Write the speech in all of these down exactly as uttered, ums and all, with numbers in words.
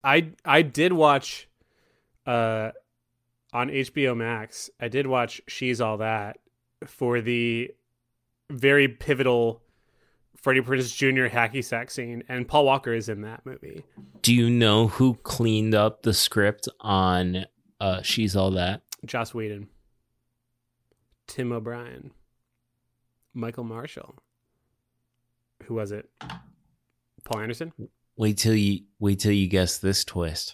I I did watch uh on H B O Max. I did watch She's All That for the very pivotal Freddie Prinze Junior hacky sack scene, and Paul Walker is in that movie. Do you know who cleaned up the script on uh, She's All That? Joss Whedon, Tim O'Brien, Michael Marshall. Who was it? Paul Anderson? Wait till you wait till you guess this twist.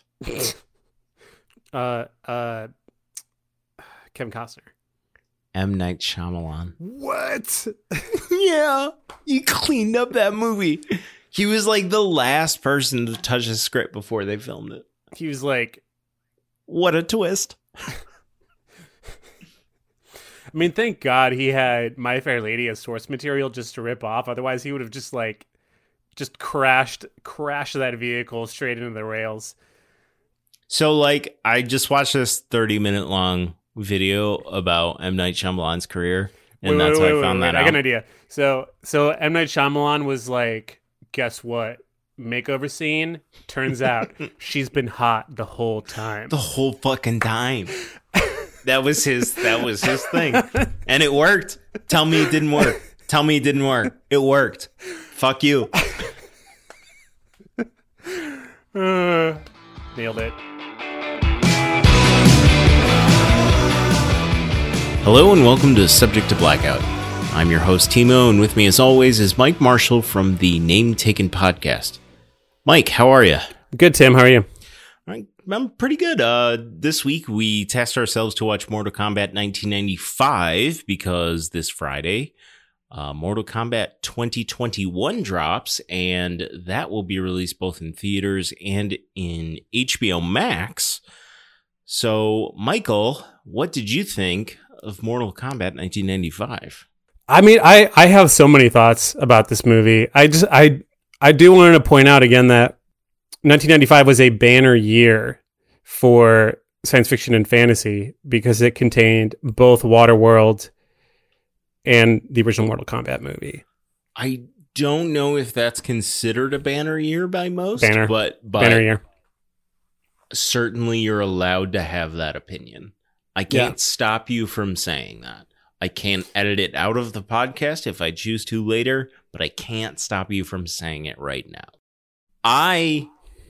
uh, uh, Kevin Costner. M. Night Shyamalan. What? Yeah, he cleaned up that movie. He was like the last person to touch the script before they filmed it. He was like, what a twist. I mean, thank God he had My Fair Lady as source material just to rip off. Otherwise, he would have just like, just crashed, crashed that vehicle straight into the rails. So, like, I just watched this thirty minute long video about M. Night Shyamalan's career, and wait, that's wait, how wait, I found wait, that wait. out. I got an idea. So, so M. Night Shyamalan was like, guess what? Makeover scene. Turns out she's been hot the whole time. The whole fucking time. That was his. That was his thing, and it worked. Tell me it didn't work. Tell me it didn't work. It worked. Fuck you. Uh, nailed it. Hello and welcome to Subject to Blackout. I'm your host Timo, and with me as always is Mike Marshall from the Name Taken podcast. Mike, how are you? Good, Tim. How are you? I'm pretty good. Uh, this week we tasked ourselves to watch Mortal Kombat nineteen ninety-five because this Friday, uh, Mortal Kombat twenty twenty-one drops, and that will be released both in theaters and in H B O Max. So, Michael, what did you think of Mortal Kombat nineteen ninety-five? I mean, I, I have so many thoughts about this movie. I just I I do want to point out again that nineteen ninety-five was a banner year for science fiction and fantasy because it contained both Waterworld and the original Mortal Kombat movie. I don't know if that's considered a banner year by most, Banner. but, but Banner year. certainly you're allowed to have that opinion. I can't Yeah. stop you from saying that. I can't edit it out of the podcast if I choose to later, but I can't stop you from saying it right now. I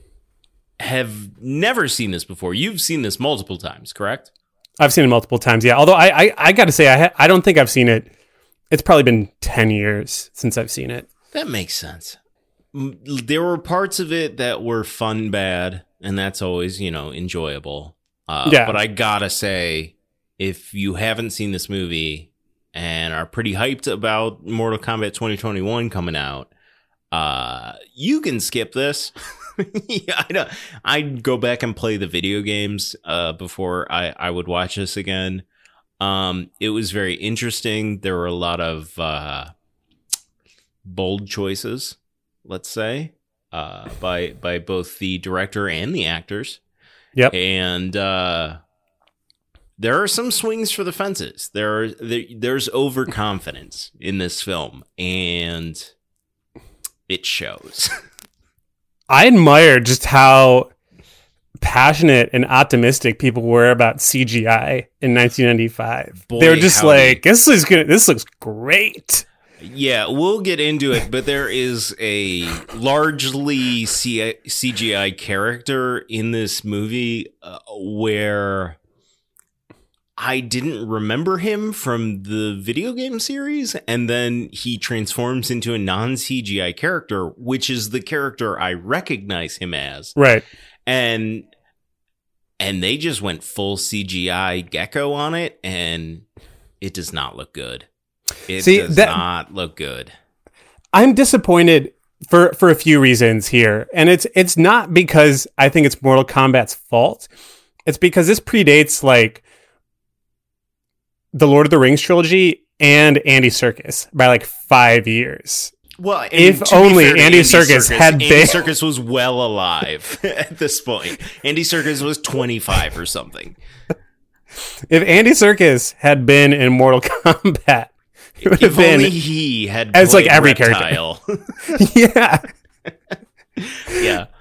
have never seen this before. You've seen this multiple times, correct? I've seen it multiple times, yeah. Although I I, I got to say, I ha- I don't think I've seen it. It's probably been ten years since I've seen it. That makes sense. M- There were parts of it that were fun bad, and that's always, you know, enjoyable. Uh, Yeah. But I gotta say, if you haven't seen this movie and are pretty hyped about Mortal Kombat twenty twenty-one coming out, uh, you can skip this. yeah, I know. I'd go back and play the video games uh, before I, I would watch this again. Um, it was very interesting. There were a lot of uh, bold choices, let's say, uh, by by both the director and the actors. Yep. And uh, there are some swings for the fences. There are there, there's overconfidence in this film, and it shows. I admire just how passionate and optimistic people were about C G I in nineteen ninety-five. Boy, they were just howdy. like, "This is good. This looks great." Yeah, we'll get into it, but there is a largely C- CGI character in this movie uh, where I didn't remember him from the video game series, and then he transforms into a non-C G I character, which is the character I recognize him as. Right. And and they just went full C G I Gecko on it, and it does not look good. It See, does that- not look good. I'm disappointed for for a few reasons here, and it's it's not because I think it's Mortal Kombat's fault. It's because this predates like the Lord of the Rings trilogy and Andy Serkis by like five years. Well, I If mean, to be only fair to Andy Serkis had Andy been- Serkis was well alive at this point. Andy Serkis was twenty-five or something. If Andy Serkis had been in Mortal Kombat, it would have If been only he had as, like, played every Reptile. yeah. yeah.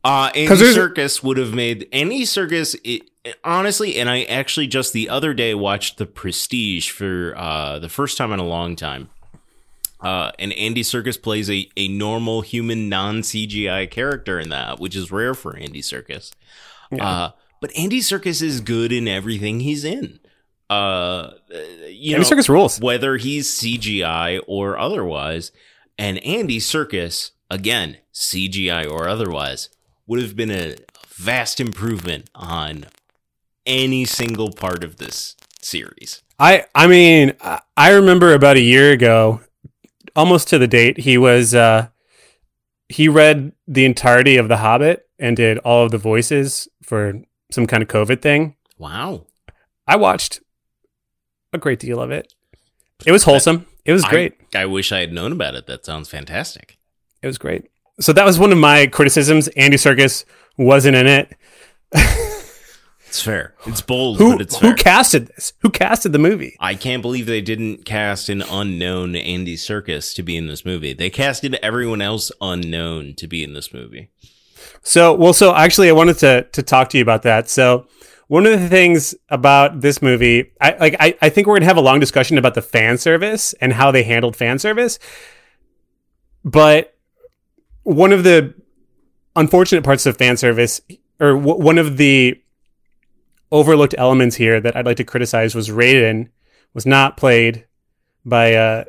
Uh, Andy Serkis would have made Andy Serkis, it, honestly, and I actually just the other day watched The Prestige for uh, the first time in a long time. Uh, and Andy Serkis plays a, a normal human non-C G I character in that, which is rare for Andy Serkis. Yeah. Uh, but Andy Serkis is good in everything he's in. Uh, you Andy know, Serkis rules. Whether he's C G I or otherwise. And Andy Serkis, again, C G I or otherwise, would have been a vast improvement on any single part of this series. I, I mean, I remember about a year ago, almost to the date, he was uh, he read the entirety of The Hobbit and did all of the voices for some kind of COVID thing. Wow. I watched a great deal of it. It was wholesome. It was great. I, I wish I had known about it. That sounds fantastic. It was great. So that was one of my criticisms. Andy Serkis wasn't in it. It's fair. It's bold, who, but it's fair. Who casted this? Who casted the movie? I can't believe they didn't cast an unknown Andy Serkis to be in this movie. They casted everyone else unknown to be in this movie. So, well, so actually I wanted to to talk to you about that. So one of the things about this movie, I like I, I think we're going to have a long discussion about the fan service and how they handled fan service. But one of the unfortunate parts of fan service, or w- one of the overlooked elements here that I'd like to criticize, was Raiden was not played by a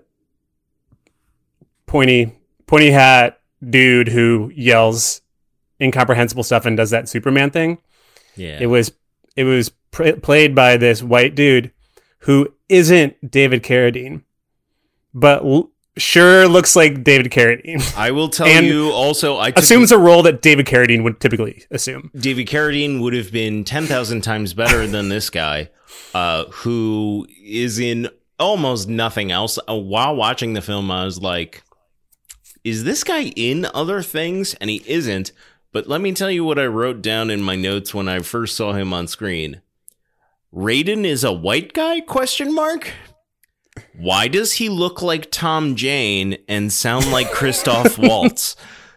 pointy pointy hat dude who yells incomprehensible stuff and does that Superman thing. Yeah, it was it was pr- played by this white dude who isn't David Carradine, but l- sure looks like David Carradine. I will tell and you also, I assumes a role that David Carradine would typically assume. David Carradine would have been ten thousand times better than this guy, uh, who is in almost nothing else. Uh, while watching the film, I was like, is this guy in other things? And he isn't. But let me tell you what I wrote down in my notes when I first saw him on screen. Raiden is a white guy? Question mark. Why does he look like Tom Jane and sound like Christoph Waltz?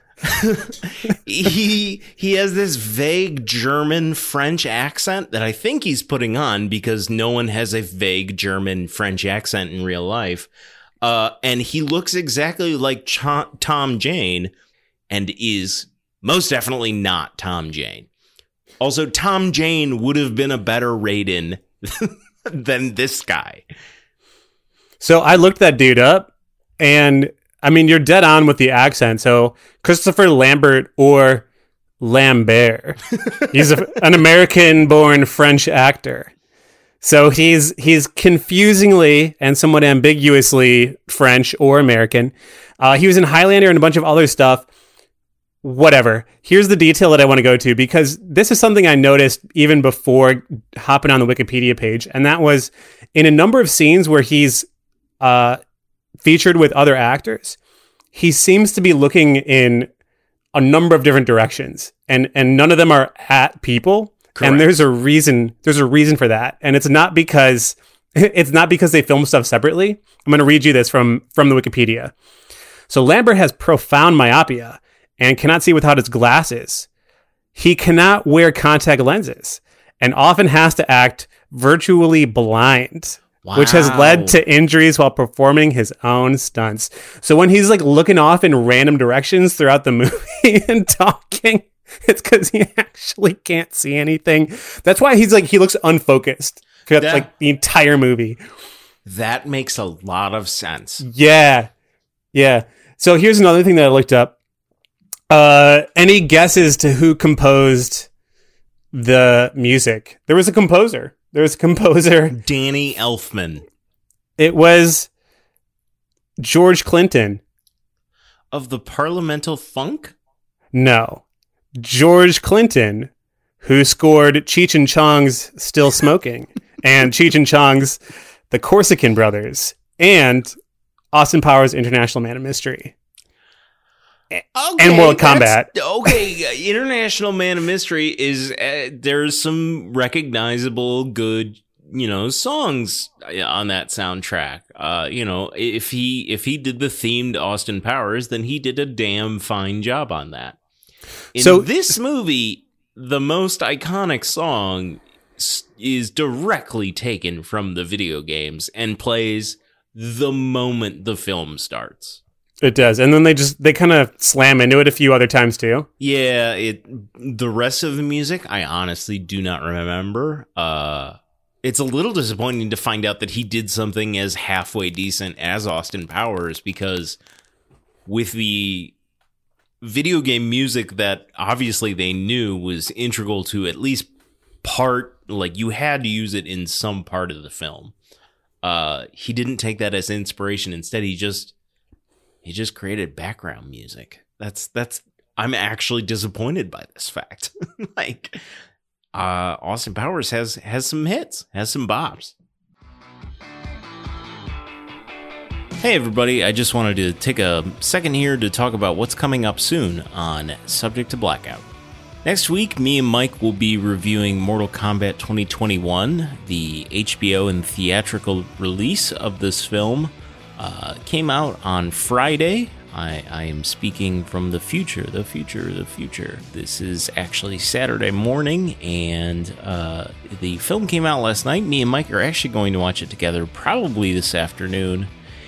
he he has this vague German French accent that I think he's putting on because no one has a vague German French accent in real life. Uh, and he looks exactly like Ch- Tom Jane and is most definitely not Tom Jane. Also, Tom Jane would have been a better Raiden than this guy. So I looked that dude up, and I mean, you're dead on with the accent. So Christopher Lambert or Lambert, he's a, an American-born French actor. So he's he's confusingly and somewhat ambiguously French or American. Uh, he was in Highlander and a bunch of other stuff. Whatever. Here's the detail that I want to go to, because this is something I noticed even before hopping on the Wikipedia page, and that was in a number of scenes where he's uh, featured with other actors, he seems to be looking in a number of different directions, and and none of them are at people. Correct. And there's a reason. There's a reason for that, and it's not because it's not because they film stuff separately. I'm going to read you this from from the Wikipedia. So Lambert has profound myopia and cannot see without his glasses. He cannot wear contact lenses and often has to act virtually blind, wow. which has led to injuries while performing his own stunts. So when he's like looking off in random directions throughout the movie and talking, it's because he actually can't see anything. That's why he's like, he looks unfocused throughout that, like the entire movie. That makes a lot of sense. Yeah. Yeah. So here's another thing that I looked up. Uh, any guesses to who composed the music? There was a composer. There was a composer. Danny Elfman. It was George Clinton. Of the Parliamental Funk? No. George Clinton, who scored Cheech and Chong's Still Smoking and Cheech and Chong's The Corsican Brothers and Austin Powers' International Man of Mystery. Okay, and Mortal Kombat. Okay, International Man of Mystery is uh, there's some recognizable good, you know, songs on that soundtrack. Uh, you know, if he if he did the themed Austin Powers, then he did a damn fine job on that. In So- this movie, the most iconic song s- is directly taken from the video games and plays the moment the film starts. It does. And then they just, they kind of slam into it a few other times too. Yeah, it. The rest of the music, I honestly do not remember. Uh, it's a little disappointing to find out that he did something as halfway decent as Austin Powers, because with the video game music that obviously they knew was integral to at least part, like you had to use it in some part of the film. Uh, he didn't take that as inspiration. Instead, he just he just created background music. That's that's. I'm actually disappointed by this fact. Like, uh, Austin Powers has has some hits, has some bops. Hey everybody, I just wanted to take a second here to talk about what's coming up soon on Subject to Blackout. Next week, me and Mike will be reviewing Mortal Kombat twenty twenty-one. The H B O and theatrical release of this film uh, came out on Friday. I, I am speaking from the future, the future, the future. This is actually Saturday morning, and uh, the film came out last night. Me and Mike are actually going to watch it together probably this afternoon,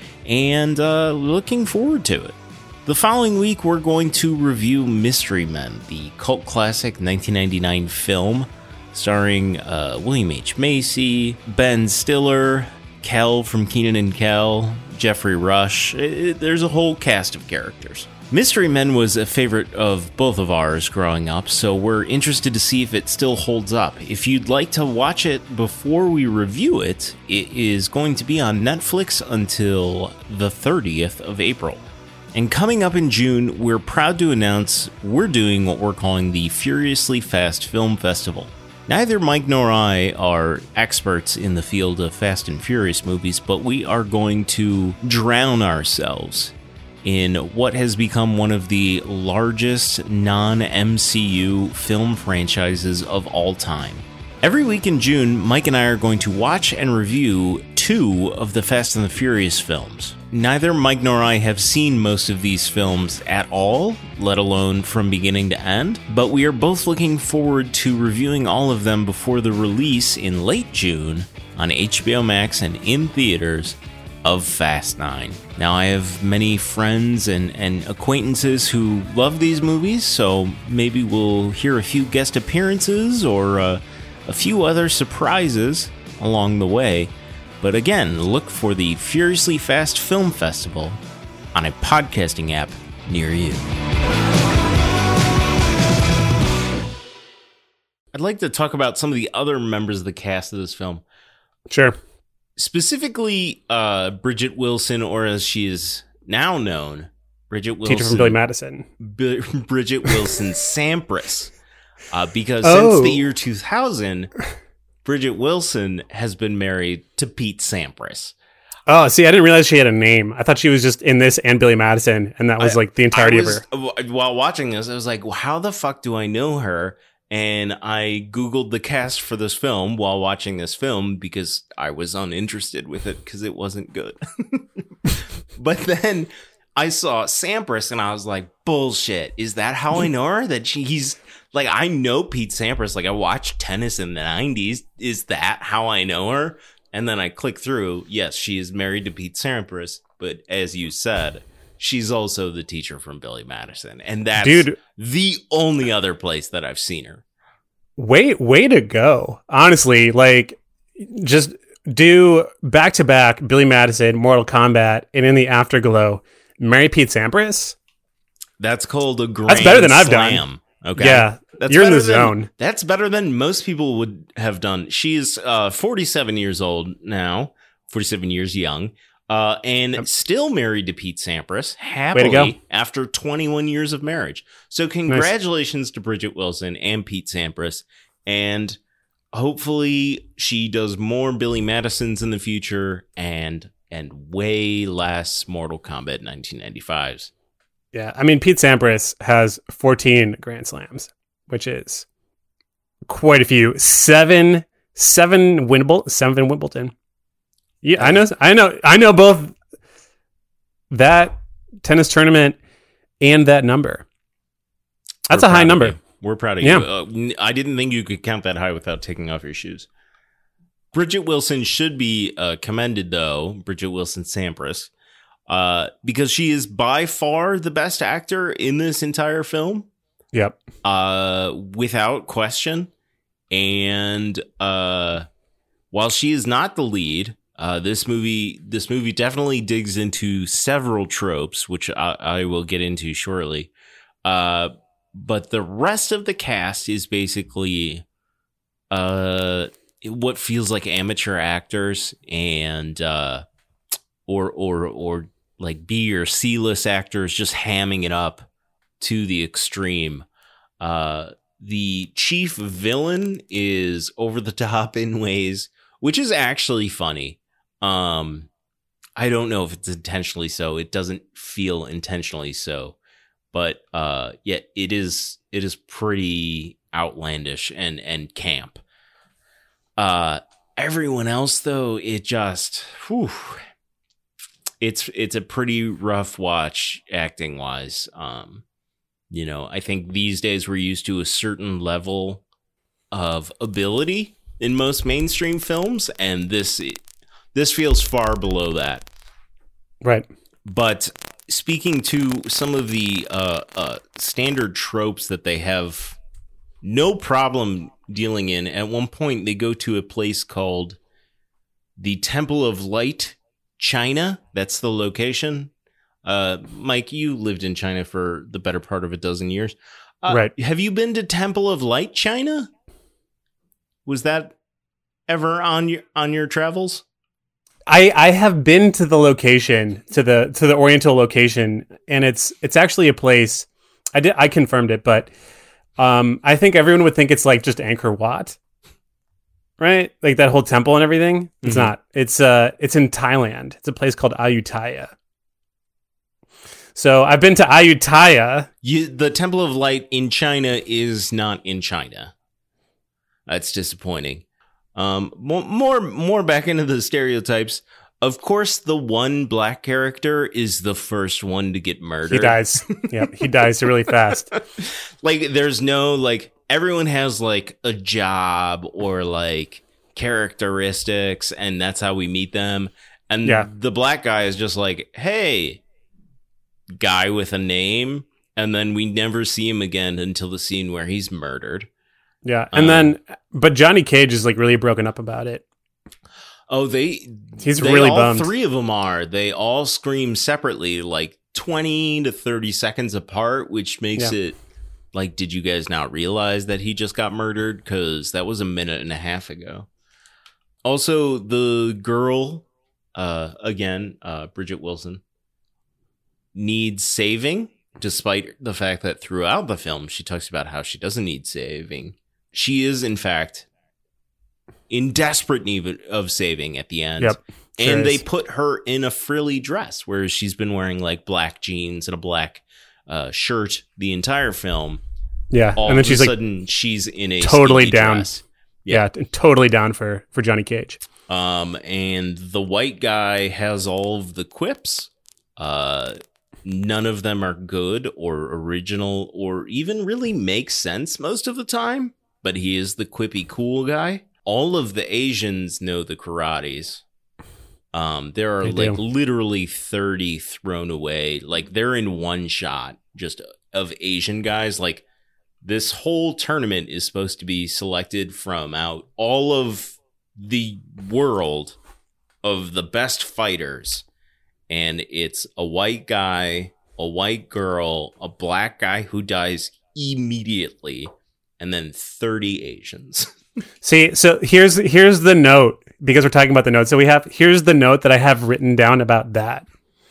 and uh, looking forward to it. The following week, we're going to review Mystery Men, the cult classic nineteen ninety-nine film starring uh, William H. Macy, Ben Stiller, Kel from Kenan and Kel, Jeffrey Rush. It, there's a whole cast of characters. Mystery Men was a favorite of both of ours growing up, so we're interested to see if it still holds up. If you'd like to watch it before we review it, it is going to be on Netflix until the thirtieth of April. And coming up in June, we're proud to announce we're doing what we're calling the Furiously Fast Film Festival. Neither Mike nor I are experts in the field of Fast and Furious movies, but we are going to drown ourselves in what has become one of the largest non-M C U film franchises of all time. Every week in June, Mike and I are going to watch and review two of the Fast and the Furious films. Neither Mike nor I have seen most of these films at all, let alone from beginning to end, but we are both looking forward to reviewing all of them before the release in late June on H B O Max and in theaters of Fast nine. Now, I have many friends and, and acquaintances who love these movies, so maybe we'll hear a few guest appearances or uh, a few other surprises along the way. But again, look for the Furiously Fast Film Festival on a podcasting app near you. I'd like to talk about some of the other members of the cast of this film. Sure. Specifically, uh, Bridget Wilson, or as she is now known, Bridget Wilson. Teacher from Billy Madison. B- Bridget Wilson Sampras. Uh, because Oh. since the year two thousand... Bridget Wilson has been married to Pete Sampras. Oh, see, I didn't realize she had a name. I thought she was just in this and Billy Madison, and that was I- like the entirety I of was, her. While watching this, I was like, well, how the fuck do I know her? And I Googled the cast for this film while watching this film because I was uninterested with it because it wasn't good. But then I saw Sampras and I was like, bullshit. Is that how I know her? That she's... Like, I know Pete Sampras. Like, I watched tennis in the nineties. Is that how I know her? And then I click through. Yes, she is married to Pete Sampras. But as you said, she's also the teacher from Billy Madison. And that's Dude. the only other place that I've seen her. Way, way to go. Honestly, like, just do back to back Billy Madison, Mortal Kombat, and in the afterglow, marry Pete Sampras. That's called a grand That's better than I've done. slam. Okay. Yeah, That's you're in the better than- zone. That's better than most people would have done. She's uh, forty-seven years old now, forty-seven years young, uh, and Yep. still married to Pete Sampras Way to happily go. after twenty-one years of marriage. So congratulations to Bridget Wilson and Pete Sampras, and hopefully she does more Billy Madisons in the future and and way less Mortal Kombat nineteen ninety-fives. Yeah, I mean, Pete Sampras has fourteen Grand Slams, which is quite a few. Seven, seven Wimbledon, seven Wimbledon. Yeah, I know, I know, I know both that tennis tournament and that number. That's We're a high proud of number. you. We're proud of Yeah. you. Uh, n- I didn't think you could count that high without taking off your shoes. Bridget Wilson should be uh, commended, though, Bridget Wilson Sampras, uh, because she is by far the best actor in this entire film, Yep. uh, without question. And uh, while she is not the lead, uh, this movie this movie definitely digs into several tropes, which I, I will get into shortly. Uh, but the rest of the cast is basically uh, what feels like amateur actors and uh, or or or like B or C list actors just hamming it up to the extreme. Uh, the chief villain is over the top in ways, which is actually funny. Um, I don't know if it's intentionally so. It doesn't feel intentionally so, but uh, yet it is. It is pretty outlandish and and camp. Uh, everyone else though, it just, whew, it's it's a pretty rough watch acting wise. Um, you know, I think these days we're used to a certain level of ability in most mainstream films, and this this feels far below that. Right. But speaking to some of the uh, uh, standard tropes that they have no problem dealing in, at one point they go to a place called the Temple of Light, China. That's the location. Uh, Mike, you lived in China for the better part of a dozen years. Uh, Right. Have you been to Temple of Light, China? Was that ever on your on your travels? I, I have been to the location, to the to the Oriental location, and it's it's actually a place. I did I confirmed it, but um, I think everyone would think it's like just Angkor Wat, right? Like that whole temple and everything. It's Mhm. not. It's uh it's in Thailand. It's a place called Ayutthaya. So I've been to Ayutthaya. You, the Temple of Light in China is not in China. That's disappointing. Um, more, more, more back into the stereotypes. Of course, the one black character is the first one to get murdered. He dies. Yep, he dies really fast. Like, there's no, like, everyone has, like, a job or, like, characteristics, and that's how we meet them. And Yeah. the black guy is just like, hey, guy with a name, and then we never see him again until the scene where he's murdered. Yeah, and Um, then but Johnny Cage is like really broken up about it. Oh, they He's they, really all bummed. three of them are. They all scream separately, like twenty to thirty seconds apart, which makes Yeah. it like, did you guys not realize that he just got murdered? Because that was a minute and a half ago. Also, the girl, uh, again, uh, Bridget Wilson, needs saving, despite the fact that throughout the film she talks about how she doesn't need saving. She is, in fact, in desperate need of saving at the end. Yep, sure and they is. put her in a frilly dress, whereas she's been wearing like black jeans and a black uh, shirt the entire film. Yeah, All and then of she's a like sudden, she's in a totally skinny down. dress. yeah, t- totally down for for Johnny Cage. Um, and the white guy has all of the quips. Uh, none of them are good or original or even really make sense most of the time, but he is the quippy cool guy. All of the Asians know the karates. Um, there are They like do. literally thirty thrown away. Like they're in one shot just of Asian guys. Like this whole tournament is supposed to be selected from out all of the world of the best fighters. And it's a white guy, a white girl, a black guy who dies immediately, and then thirty Asians. See, so here's here's the note, because we're talking about the notes. So we have here's the note that I have written down about that.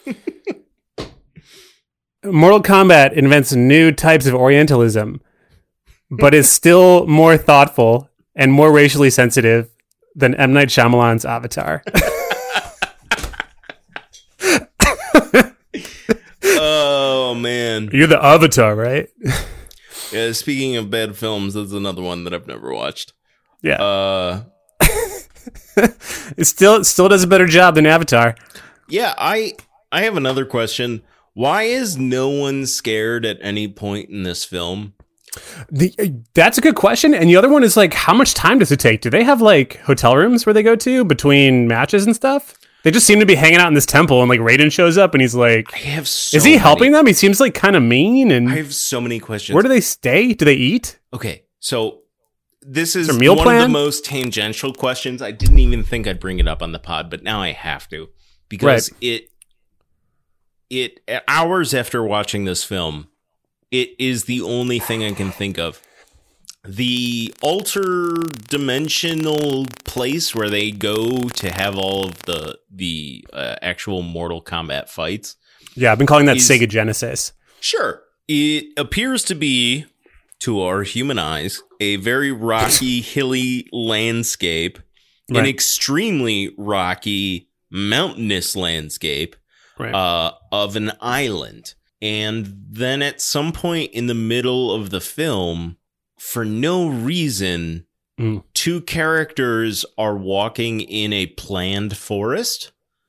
Mortal Kombat invents new types of Orientalism, but is still more thoughtful and more racially sensitive than M. Night Shyamalan's Avatar. Oh man! You're the Avatar, right? Yeah, speaking of bad films, that's another one that I've never watched. Yeah. Uh, it still it still does a better job than Avatar. yeah. I I have another question. Why is no one scared at any point in this film? The, that's a good question. And the other one is like, how much time does it take? Do they have like hotel rooms where they go to between matches and stuff? They just seem to be hanging out in this temple, and like Raiden shows up and he's like, I have so is he many, helping them? He seems like kind of mean. And I have so many questions. Where do they stay? Do they eat? Okay, so this is, is meal one plan? of the most tangential questions. I didn't even think I'd bring it up on the pod, but now I have to, because right. it it hours after watching this film, it is the only thing I can think of. The alter dimensional place where they go to have all of the the uh, actual Mortal Kombat fights. Yeah, I've been calling that is, Sega Genesis. Sure. It appears to be, to our human eyes, a very rocky, hilly landscape, right. An extremely rocky, mountainous landscape right. uh, of an island. And then at some point in the middle of the film, for no reason, mm. two characters are walking in a planned forest.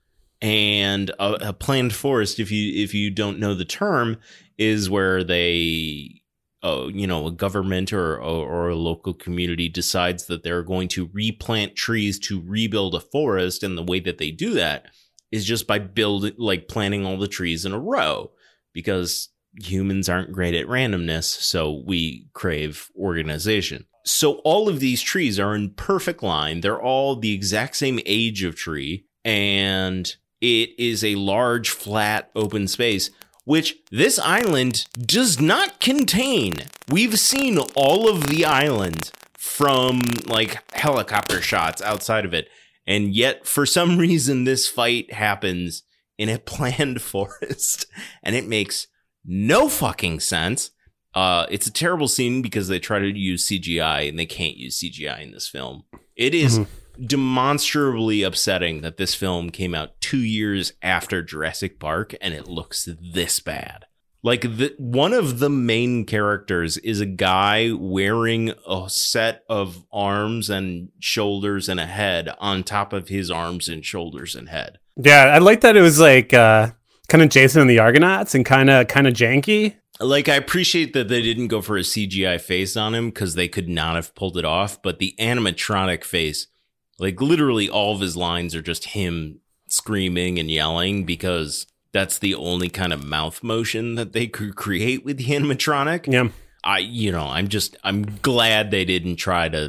And a, a planned forest, if you if you don't know the term, is where they, uh, you know, a government or, or or a local community decides that they're going to replant trees to rebuild a forest, and the way that they do that is just by building, like planting all the trees in a row, because humans aren't great at randomness, so we crave organization. So all of these trees are in perfect line. They're all the exact same age of tree, and it is a large, flat, open space, which this island does not contain. We've seen all of the island from, like, helicopter shots outside of it, and yet, for some reason, this fight happens in a planned forest, and it makes no fucking sense. Uh, it's a terrible scene because they try to use C G I and they can't use C G I in this film. It is mm-hmm. demonstrably upsetting that this film came out two years after Jurassic Park and it looks this bad. Like, the, one of the main characters is a guy wearing a set of arms and shoulders and a head on top of his arms and shoulders and head. Yeah, I like that it was like uh, kind of Jason and the Argonauts and kind of kind of janky. Like, I appreciate that they didn't go for a C G I face on him because they could not have pulled it off. But the animatronic face, like, literally all of his lines are just him screaming and yelling, because that's the only kind of mouth motion that they could create with the animatronic. Yeah. I, you know, I'm just, I'm glad they didn't try to,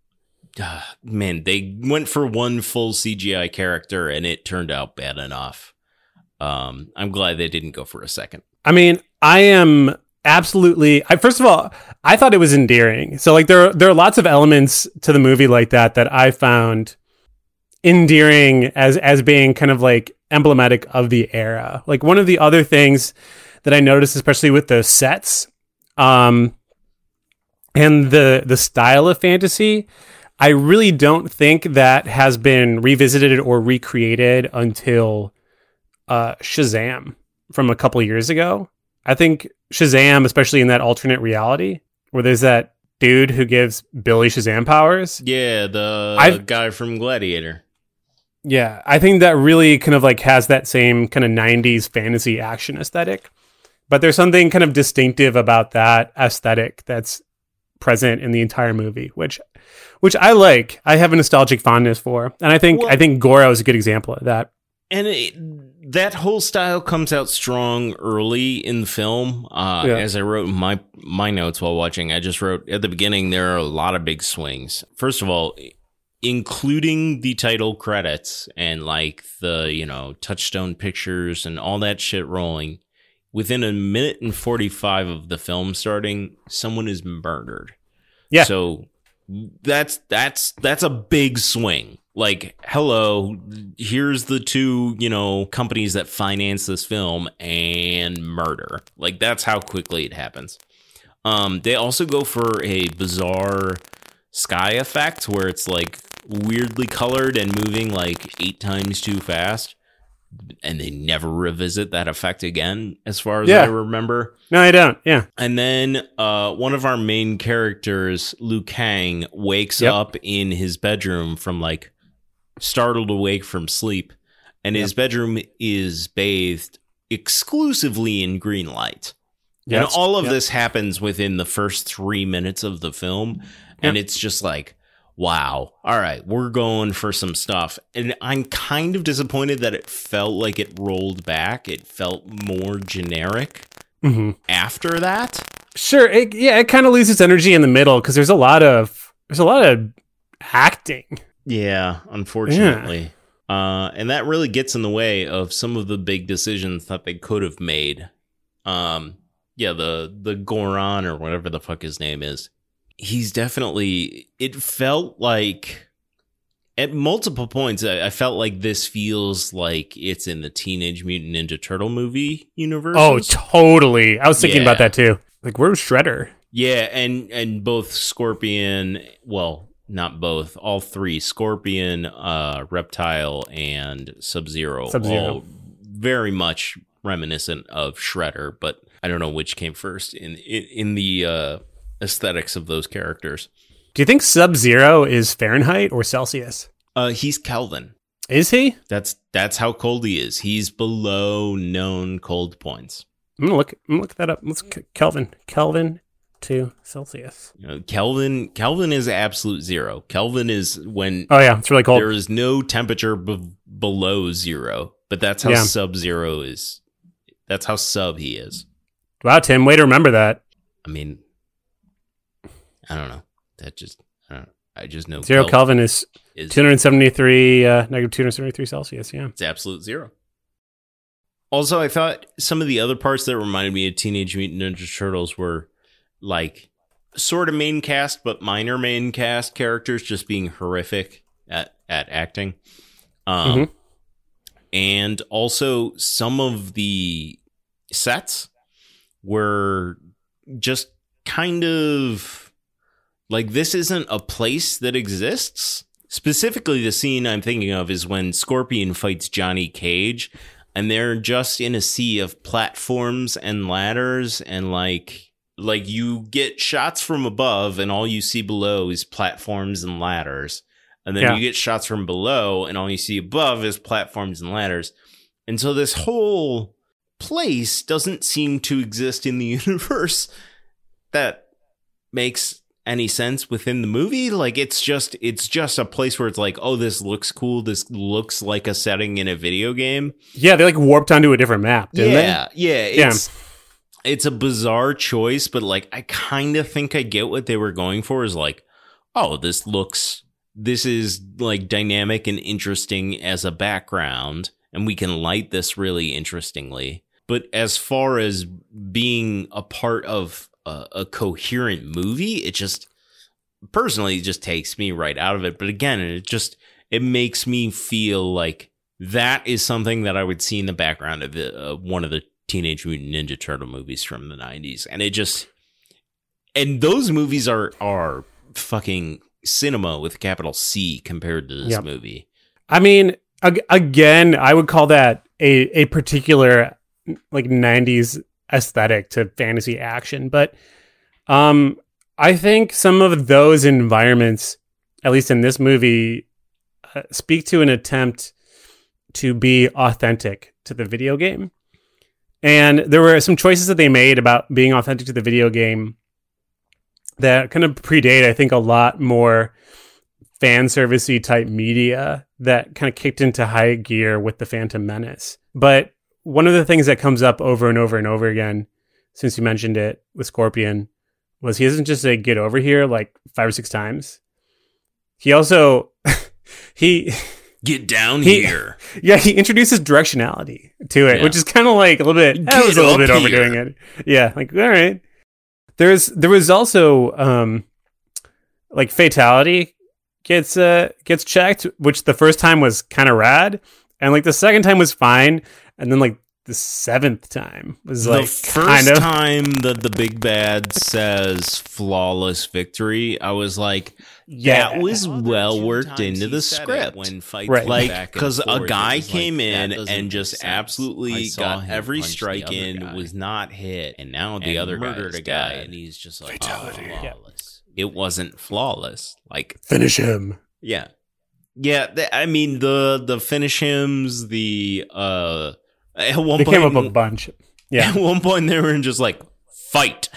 uh, man, they went for one full C G I character and it turned out bad enough. Um, I'm glad they didn't go for a second. I mean, I am absolutely, I, first of all, I thought it was endearing. So like there, there are lots of elements to the movie like that, that I found endearing as, as being kind of like emblematic of the era. Like, one of the other things that I noticed, especially with the sets, um, and the, the style of fantasy, I really don't think that has been revisited or recreated until uh, Shazam from a couple years ago. I think Shazam, especially in that alternate reality where there's that dude who gives Billy Shazam powers. Yeah, the I've, guy from Gladiator. Yeah, I think that really kind of like has that same kind of nineties fantasy action aesthetic. But there's something kind of distinctive about that aesthetic that's present in the entire movie, which which I like. I have a nostalgic fondness for. And I think well, I think Goro is a good example of that. And it, that whole style comes out strong early in the film. Uh, yeah. As I wrote in my, my notes while watching, I just wrote at the beginning, there are a lot of big swings. First of all, including the title credits and like the, you know, Touchstone Pictures and all that shit rolling, within a minute and forty-five of the film starting, someone is murdered. Yeah. So that's that's that's a big swing. Like, hello, here's the two, you know, companies that finance this film, and murder. Like, that's how quickly it happens. Um, they also go for a bizarre sky effect where it's like weirdly colored and moving like eight times too fast. And they never revisit that effect again, as far as yeah. I remember. No, I don't. Yeah. And then uh, one of our main characters, Liu Kang, wakes yep. up in his bedroom from like startled awake from sleep, and yep. his bedroom is bathed exclusively in green light. and Yes. all of Yep. this happens within the first three minutes of the film. And Yep. it's just like, wow, all right, we're going for some stuff. And I'm kind of disappointed that it felt like it rolled back. It felt more generic Mm-hmm. after that. Sure. It, yeah, it kind of loses energy in the middle because there's a lot of there's a lot of acting. Yeah, unfortunately. Uh, and that really gets in the way of some of the big decisions that they could have made. Um, yeah, the the Goran or whatever the fuck his name is. He's definitely. It felt like at multiple points, I, I felt like this feels like it's in the Teenage Mutant Ninja Turtle movie universe. Oh, totally. I was thinking Yeah. about that too. Like, where's Shredder? Yeah, and and both Scorpion, well, not both, all three, Scorpion, uh, Reptile, and Sub-Zero, Sub-Zero. all very much reminiscent of Shredder, but I don't know which came first in in, in the uh, aesthetics of those characters. Do you think Sub-Zero is Fahrenheit or Celsius? Uh, he's Kelvin. Is he? That's that's how cold he is. He's below known cold points. I'm gonna look. I'm gonna look that up. Let's Kelvin. Kelvin to Celsius. You know, Kelvin Kelvin is absolute zero. Kelvin is when Oh yeah, it's really cold. there is no temperature b- below zero, but that's how Yeah. Sub-Zero is. That's how sub he is. Wow, Tim, way to remember that. I mean, I don't know. That just I don't. I just know Zero Kelvin is is two hundred seventy-three, uh, negative two hundred seventy-three Celsius. Yeah. it's absolute zero. Also, I thought some of the other parts that reminded me of Teenage Mutant Ninja Turtles were like sort of main cast, but minor main cast characters just being horrific at, at acting. Um, Mhm. And also some of the sets were just kind of like, this isn't a place that exists. Specifically, the scene I'm thinking of is when Scorpion fights Johnny Cage, and they're just in a sea of platforms and ladders, and like, like you get shots from above, and all you see below is platforms and ladders, and then Yeah. you get shots from below, and all you see above is platforms and ladders, and so this whole place doesn't seem to exist in the universe that makes any sense within the movie. Like, it's just it's just a place where it's like, oh, this looks cool, this looks like a setting in a video game. Yeah, they like warped onto a different map, didn't yeah yeah Yeah. it's it's a bizarre choice, but like, I kind of think I get what they were going for, is like, oh, this looks this is like dynamic and interesting as a background, and we can light this really interestingly. But as far as being a part of a, a coherent movie, it just personally just takes me right out of it. But again, it just it makes me feel like that is something that I would see in the background of the, uh, one of the Teenage Mutant Ninja Turtle movies from the nineties, and it just and those movies are are fucking cinema with a capital C compared to this Yep. movie. I mean, ag- again, I would call that a, a particular like nineties aesthetic to fantasy action. But um, I think some of those environments, at least in this movie, uh, speak to an attempt to be authentic to the video game. And there were some choices that they made about being authentic to the video game that kind of predate, I think, a lot more fan servicey type media that kind of kicked into high gear with the Phantom Menace. But one of the things that comes up over and over and over again, since you mentioned it with Scorpion, was he doesn't just say "get over here" like five or six times. He also he Get down He- here. yeah he introduces directionality to it, Yeah. which is kind of like a little bit that Get was a little up bit overdoing here. it. Yeah, like all right. There's there was also um like fatality gets uh gets checked, which the first time was kind of rad, and like the second time was fine, and then like the seventh time was The like first kind of time that the big bad says flawless victory, I was like, yeah that was well worked into the script. When fights Right. went Like, back and because a forth, guy it was came like, in that doesn't and make just sense. absolutely I saw got him every punch the strike other in, guy. was not hit, and now the And other guy murdered is a guy, dead. and he's just like Fatality. oh, Yeah. flawless. It wasn't flawless. Like, finish him. yeah, yeah. th- I mean, the the finish hims, the uh, at one They point, came up a bunch. Yeah. at one point they were just like fight.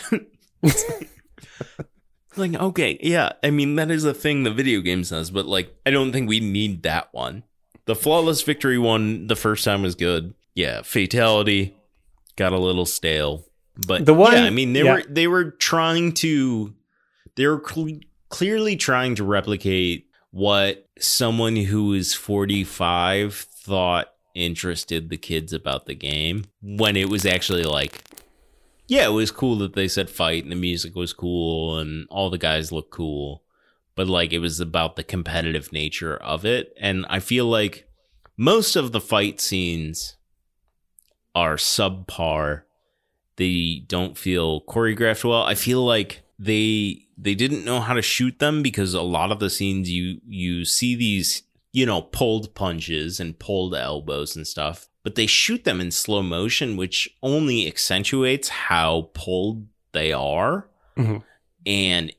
Like, okay, yeah, I mean, that is a thing the video game says, but like, I don't think we need that one. The flawless victory one the first time was good. Yeah, fatality got a little stale, but the one, yeah, I mean, they yeah. were they were trying to, they were cl- clearly trying to replicate what someone who is forty-five thought interested the kids about the game, when it was actually like, yeah, it was cool that they said fight and the music was cool and all the guys look cool, but like it was about the competitive nature of it. And I feel like most of the fight scenes are subpar. They don't feel choreographed well. I feel like they they didn't know how to shoot them, because a lot of the scenes you you see these, you know, pulled punches and pulled elbows and stuff, but they shoot them in slow motion, which only accentuates how pulled they are. Mm-hmm. And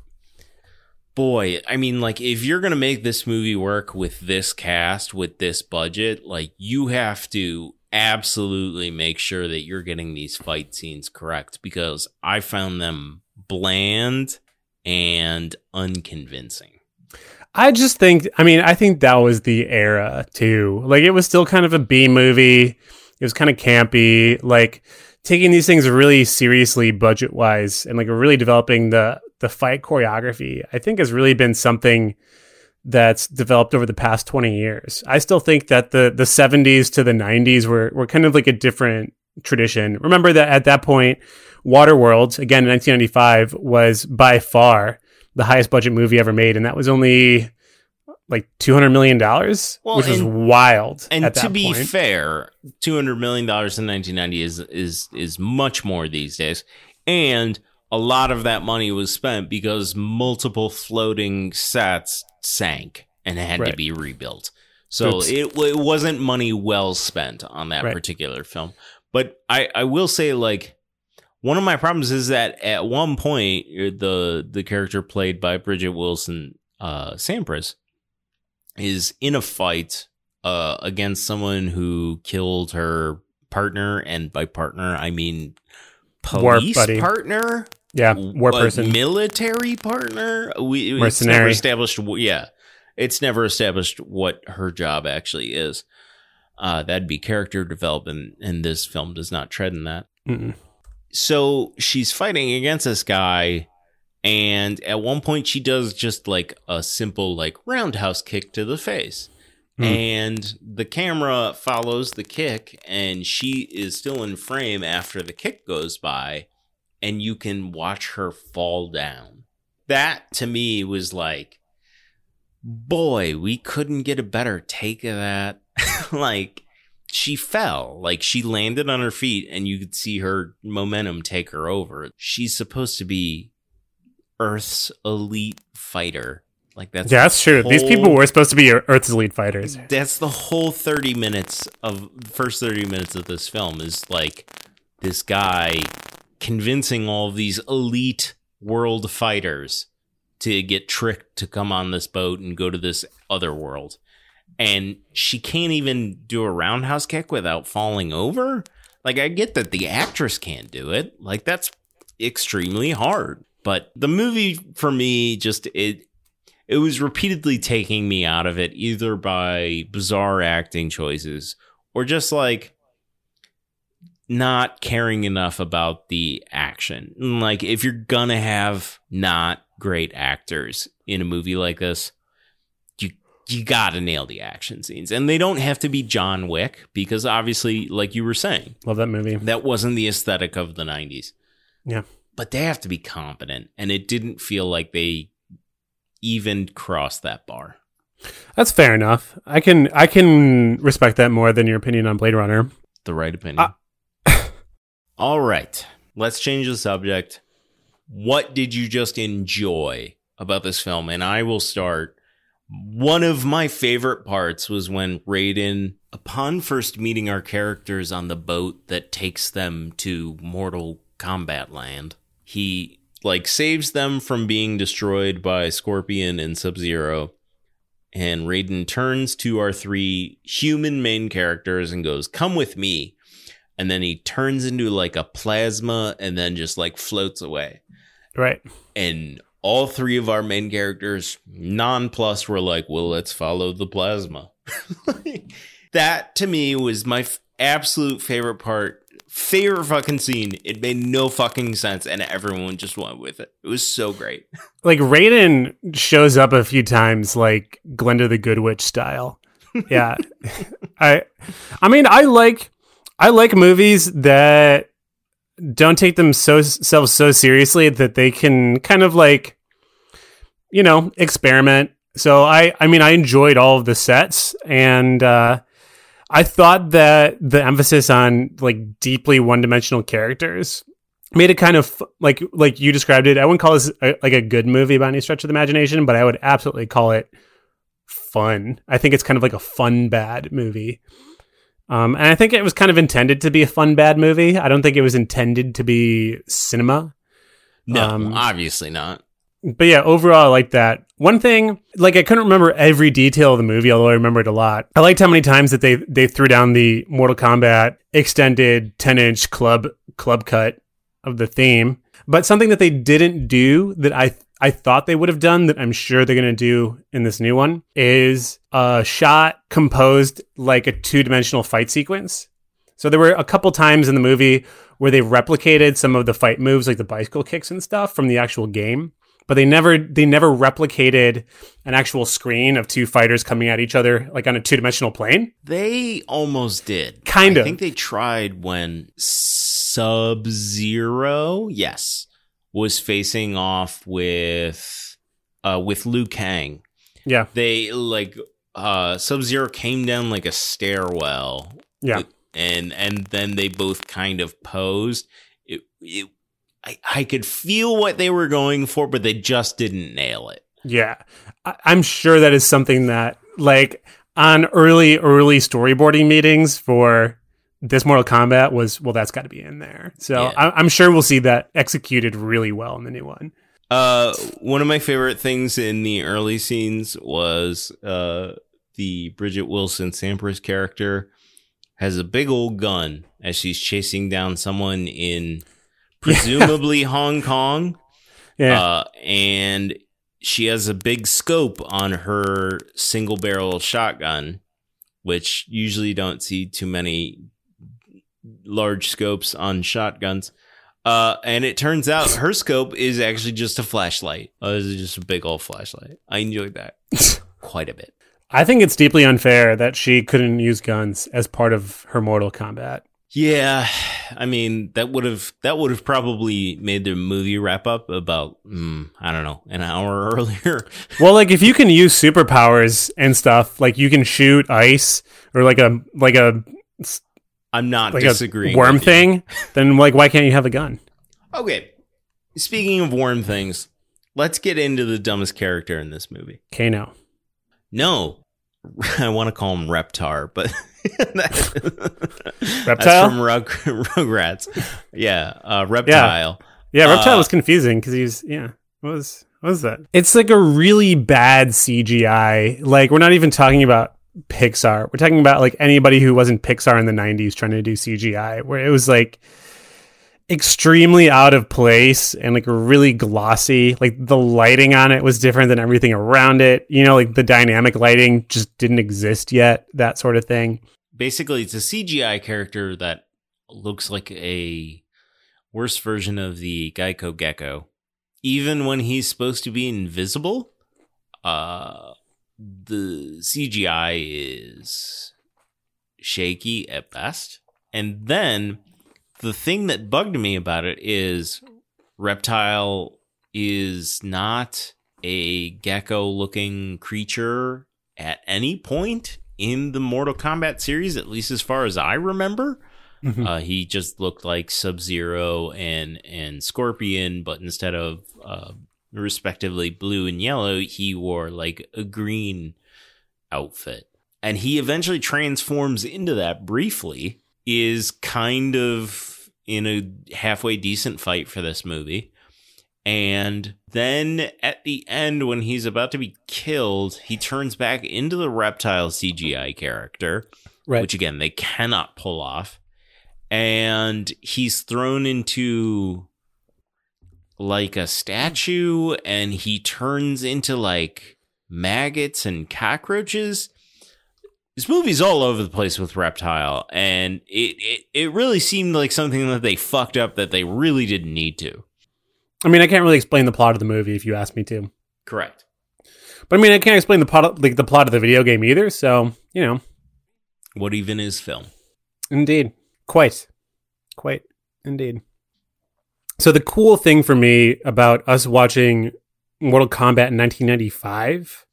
boy, I mean, like, if you're going to make this movie work with this cast, with this budget, like, you have to absolutely make sure that you're getting these fight scenes correct, because I found them bland and unconvincing. I just think, I mean, I think that was the era too. Like, it was still kind of a B movie. It was kind of campy, like taking these things really seriously budget wise, and like really developing the, the fight choreography, I think has really been something that's developed over the past twenty years. I still think that the, the seventies to the nineties were, were kind of like a different tradition. Remember that at that point, Waterworld, again in nineteen ninety-five, was by far the highest budget movie ever made, and that was only like two hundred million dollars, well, which is wild. And at that to be point. fair, two hundred million dollars in nineteen ninety is is is much more these days. And a lot of that money was spent because multiple floating sets sank and had right. to be rebuilt. So Oops. it it wasn't money well spent on that right. particular film. But I, I will say, like, one of my problems is that at one point, the the character played by Bridget Wilson uh, Sampras is in a fight uh, against someone who killed her partner, and by partner I mean police partner, yeah, war person, military partner. We Mercenary. It's never established. Yeah, it's never established what her job actually is. Uh, that'd be character development, and this film does not tread in that. Mm-mm. So she's fighting against this guy, and at one point she does just like a simple like roundhouse kick to the face. Mm. And the camera follows the kick, and she is still in frame after the kick goes by, and you can watch her fall down. That to me was like, boy, we couldn't get a better take of that. Like, she fell, like she landed on her feet and you could see her momentum take her over. She's supposed to be Earth's elite fighter. Like that's yeah, that's true. Whole, These people were supposed to be Earth's elite fighters. That's the whole thirty minutes of first thirty minutes of this film is like this guy convincing all of these elite world fighters to get tricked to come on this boat and go to this other world. And she can't even do a roundhouse kick without falling over. Like, I get that the actress can't do it. Like, that's extremely hard. But the movie, for me, just, it it was repeatedly taking me out of it, either by bizarre acting choices or just, like, not caring enough about the action. Like, if you're gonna have not great actors in a movie like this, you gotta nail the action scenes. And they don't have to be John Wick, because obviously, like you were saying, love that movie. That wasn't the aesthetic of the nineties. Yeah. But they have to be competent. And it didn't feel like they even crossed that bar. That's fair enough. I can I can respect that more than your opinion on Blade Runner. The right opinion. Uh- All right. Let's change the subject. What did you just enjoy about this film? And I will start. One of my favorite parts was when Raiden, upon first meeting our characters on the boat that takes them to Mortal Kombat Land, he, like, saves them from being destroyed by Scorpion and Sub-Zero. And Raiden turns to our three human main characters and goes, "Come with me." and then he turns into like a plasma and then just like floats away. Right. And all three of our main characters, nonplussed, were like, well, let's follow the plasma. That to me was my f- absolute favorite part. Favorite fucking scene. It made no fucking sense, and everyone just went with it. It was so great. Like, Raiden shows up a few times, like Glenda the Good Witch style. Yeah. I I mean, I like I like movies that don't take themselves so seriously that they can kind of like, you know, experiment. So I I mean, I enjoyed all of the sets, and uh I thought that the emphasis on like deeply one-dimensional characters made it kind of like like you described it. I wouldn't call this a, like a good movie by any stretch of the imagination, but I would absolutely call it fun. I think it's kind of like a fun bad movie. Um, and I think it was kind of intended to be a fun bad movie. I don't think it was intended to be cinema. No, um, obviously not. But yeah, overall, I like that. One thing, like I couldn't remember every detail of the movie, although I remembered a lot. I liked how many times that they they threw down the Mortal Kombat extended ten inch club club cut of the theme. But something that they didn't do that I I thought they would have done, that I'm sure they're going to do in this new one, is a shot composed like a two dimensional fight sequence. So there were a couple times in the movie where they replicated some of the fight moves, like the bicycle kicks and stuff, from the actual game. But they never they never replicated an actual screen of two fighters coming at each other like on a two-dimensional plane. They almost did. Kind of. I think they tried when Sub-Zero, yes, was facing off with uh, with Liu Kang. Yeah. They like uh, Sub-Zero came down like a stairwell. Yeah. With, and and then they both kind of posed. It it I, I could feel what they were going for, but they just didn't nail it. Yeah. I, I'm sure that is something that, like, on early, early storyboarding meetings for this Mortal Kombat was, well, that's got to be in there. So Yeah. I, I'm sure we'll see that executed really well in the new one. Uh, one of my favorite things in the early scenes was uh, the Bridget Wilson Sampras character has a big old gun as she's chasing down someone in... presumably yeah. Hong Kong. Yeah. Uh, and she has a big scope on her single barrel shotgun, which usually don't see too many large scopes on shotguns. Uh, and it turns out her scope is actually just a flashlight. Uh, it's just a big old flashlight. I enjoyed that quite a bit. I think it's deeply unfair that she couldn't use guns as part of her Mortal Kombat. Yeah, I mean that would have that would have probably made the movie wrap up about mm, I don't know, an hour earlier. Well, like if you can use superpowers and stuff, like you can shoot ice or like a like a I'm not like disagreeing a worm thing, then like why can't you have a gun? Okay. Speaking of worm things, let's get into the dumbest character in this movie. Kano. No. I want to call him Reptar, but Reptile? That's from Rug, Rugrats. Yeah, uh, Reptile. Yeah, yeah Reptile uh, was confusing because he's yeah. What was what was that? It's like a really bad C G I. Like we're not even talking about Pixar. We're talking about like anybody who wasn't Pixar in the nineties trying to do C G I, where it was like extremely out of place and like really glossy. Like the lighting on it was different than everything around it. You know, like the dynamic lighting just didn't exist yet, that sort of thing. Basically, it's a C G I character that looks like a worse version of the Geico Gecko. Even when he's supposed to be invisible, uh, the C G I is shaky at best. And then the thing that bugged me about it is Reptile is not a gecko-looking creature at any point in the Mortal Kombat series, at least as far as I remember. Mm-hmm. Uh, he just looked like Sub-Zero and, and Scorpion, but instead of uh, respectively blue and yellow, he wore like a green outfit. And he eventually transforms into that briefly. Is kind of in a halfway decent fight for this movie. And then at the end, when he's about to be killed, he turns back into the Reptile C G I character, right. which again, they cannot pull off. and he's thrown into like a statue, and he turns into like maggots and cockroaches. This movie's all over the place with Reptile, and it, it, it really seemed like something that they fucked up that they really didn't need to. I mean, I can't really explain the plot of the movie if you ask me to. Correct. But I mean, I can't explain the plot, like the plot of the video game either. So, you know. What even is film? Indeed. Quite. Quite. Indeed. So the cool thing for me about us watching Mortal Kombat in nineteen ninety-five,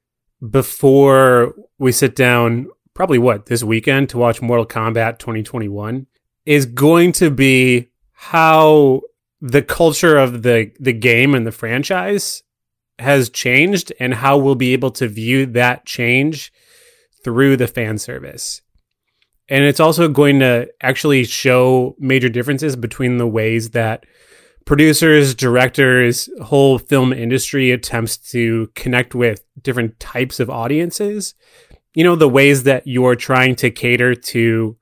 before we sit down, probably what, this weekend to watch Mortal Kombat twenty twenty-one, is going to be how the culture of the, the game and the franchise has changed, and how we'll be able to view that change through the fan service. And it's also going to actually show major differences between the ways that producers, directors, whole film industry attempts to connect with different types of audiences. You know, the ways that you're trying to cater to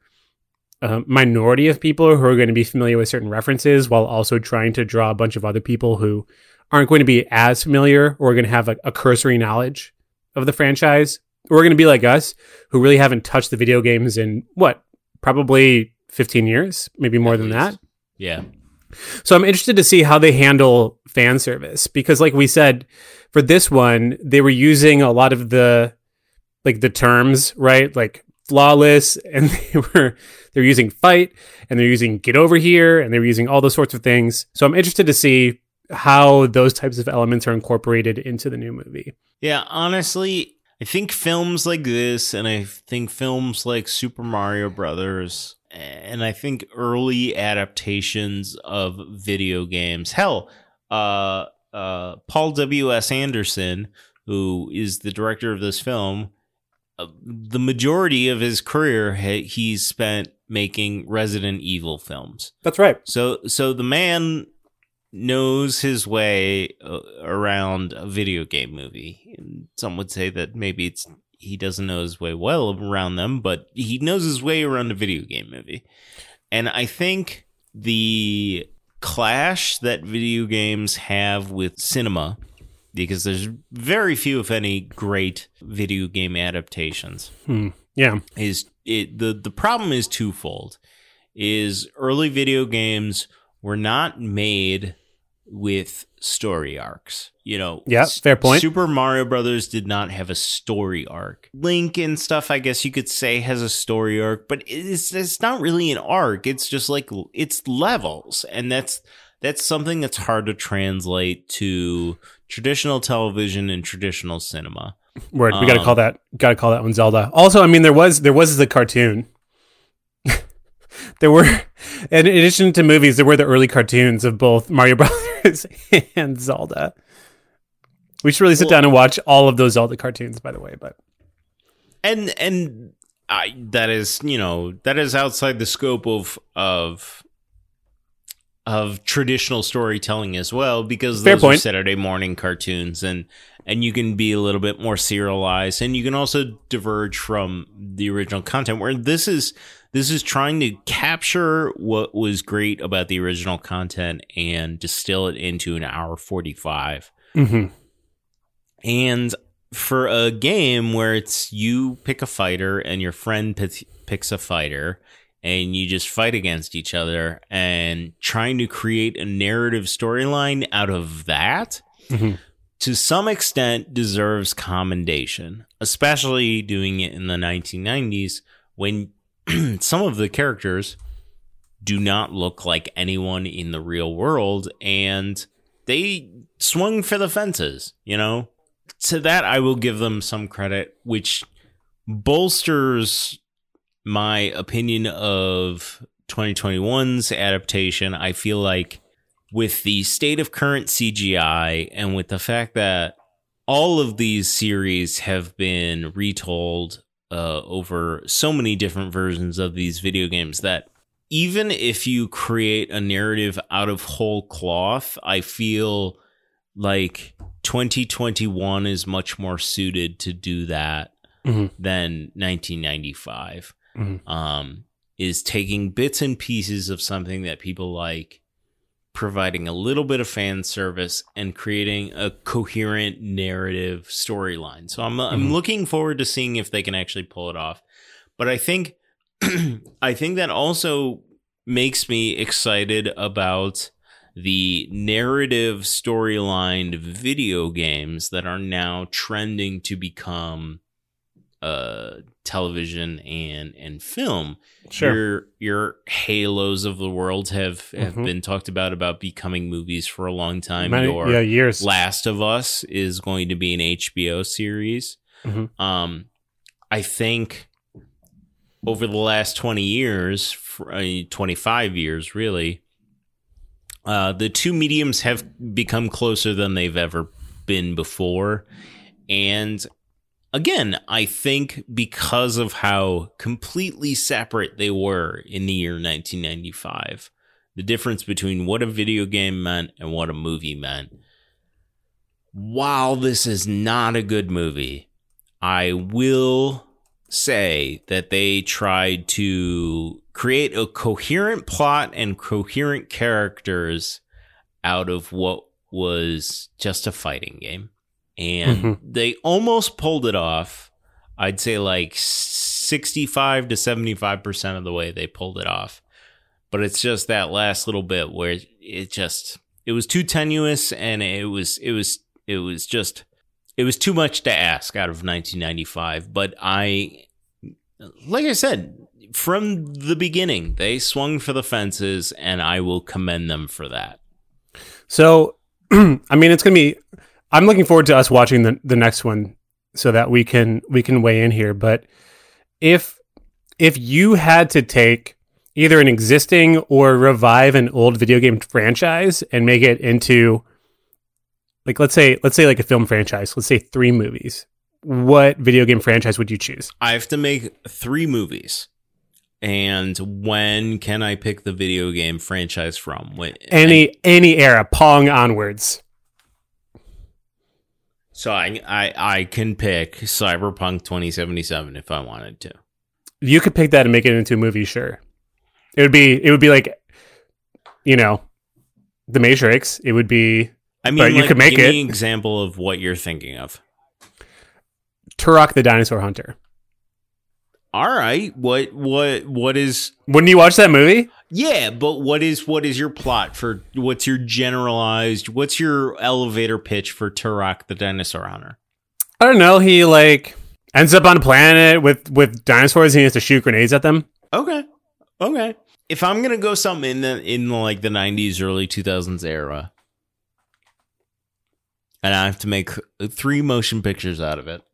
a minority of people who are going to be familiar with certain references, while also trying to draw a bunch of other people who aren't going to be as familiar or are going to have a, a cursory knowledge of the franchise. Or are going to be like us, who really haven't touched the video games in, what, probably fifteen years, maybe more At than least. that. Yeah. So I'm interested to see how they handle fan service, because like we said, for this one, they were using a lot of the, like the terms, right? Like flawless, and they were, they're using fight, and they're using get over here, and they're using all those sorts of things. So I'm interested to see how those types of elements are incorporated into the new movie. Yeah, honestly, I think films like this, and I think films like Super Mario Brothers, and I think early adaptations of video games. Hell, uh, uh, Paul W S. Anderson, who is the director of this film, uh, the majority of his career ha- he's spent making Resident Evil films. That's right. So, so the man knows his way uh, around a video game movie. And some would say that maybe it's he doesn't know his way well around them, but he knows his way around a video game movie. And I think the clash that video games have with cinema, because there's very few, if any, great video game adaptations. Hmm. Yeah. Is it the the problem is twofold. Is early video games were not made with story arcs. You know, Yeah, fair point. Super Mario Brothers did not have a story arc. Link and stuff, I guess you could say, has a story arc, but it's it's not really an arc. It's just like it's levels, and that's that's something that's hard to translate to traditional television and traditional cinema. Word, we got to Um, call that. Got to call that one Zelda. Also, I mean, there was there was the cartoon. There were, in addition to movies, there were the early cartoons of both Mario Brothers and Zelda. We should really sit Well- down and watch all of those Zelda cartoons, by the way. But and and I, that is, you know, that is outside the scope of of of traditional storytelling as well, because Fair those are point. Saturday morning cartoons, and and you can be a little bit more serialized, and you can also diverge from the original content, where this is this is trying to capture what was great about the original content and distill it into an hour forty-five. mhm. And for a game where it's you pick a fighter and your friend p- picks a fighter, and you just fight against each other, and trying to create a narrative storyline out of that, Mhm. to some extent deserves commendation, especially doing it in the nineteen nineties when some of the characters do not look like anyone in the real world, and they swung for the fences, you know? To that, I will give them some credit, which bolsters my opinion of twenty twenty-one's adaptation. I feel like with the state of current C G I, and with the fact that all of these series have been retold uh, over so many different versions of these video games, that even if you create a narrative out of whole cloth, I feel like twenty twenty-one is much more suited to do that Mhm. than nineteen ninety-five. Mhm. Um, is taking bits and pieces of something that people like, providing a little bit of fan service, and creating a coherent narrative storyline. So I'm mm-hmm. I'm looking forward to seeing if they can actually pull it off. But I think I think that also makes me excited about the narrative storyline video games that are now trending to become uh television and and film. Sure. Your your Halos of the world have, have mm-hmm. been talked about about becoming movies for a long time. Many, your yeah, years. Last of Us is going to be an H B O series. Mm-hmm. Um, I think over the last twenty years, twenty-five years, really, uh, the two mediums have become closer than they've ever been before. And again, I think because of how completely separate they were in the year nineteen ninety-five, the difference between what a video game meant and what a movie meant. While this is not a good movie, I will say that they tried to create a coherent plot and coherent characters out of what was just a fighting game. And mm-hmm. they almost pulled it off. I'd say like sixty-five to seventy-five percent of the way they pulled it off. But it's just that last little bit where it just, it was too tenuous, and it was, it was, it was just, it was too much to ask out of nineteen ninety-five. But I, like I said, from the beginning, they swung for the fences, and I will commend them for that. So, I mean, it's going to be, I'm looking forward to us watching the, the next one so that we can we can weigh in here. But if if you had to take either an existing or revive an old video game franchise and make it into, like, let's say let's say like a film franchise, let's say three movies, what video game franchise would you choose? I have to make three movies. And when can I pick the video game franchise from? When, any and, any era, Pong onwards. So I, I I can pick Cyberpunk twenty seventy-seven if I wanted to. You could pick that and make it into a movie, sure. It would be it would be like, you know, The Matrix. It would be. I mean, but you like, could make give it. me an example of what you're thinking of. Turok the Dinosaur Hunter. All right. What what what is? Wouldn't you watch that movie? Yeah, but what is what is your plot for? What's your generalized? What's your elevator pitch for Turok the Dinosaur Hunter? I don't know. He like ends up on a planet with with dinosaurs, and he has to shoot grenades at them. Okay, okay. If I'm gonna go something in the in like the nineties, early two thousands era, and I have to make three motion pictures out of it.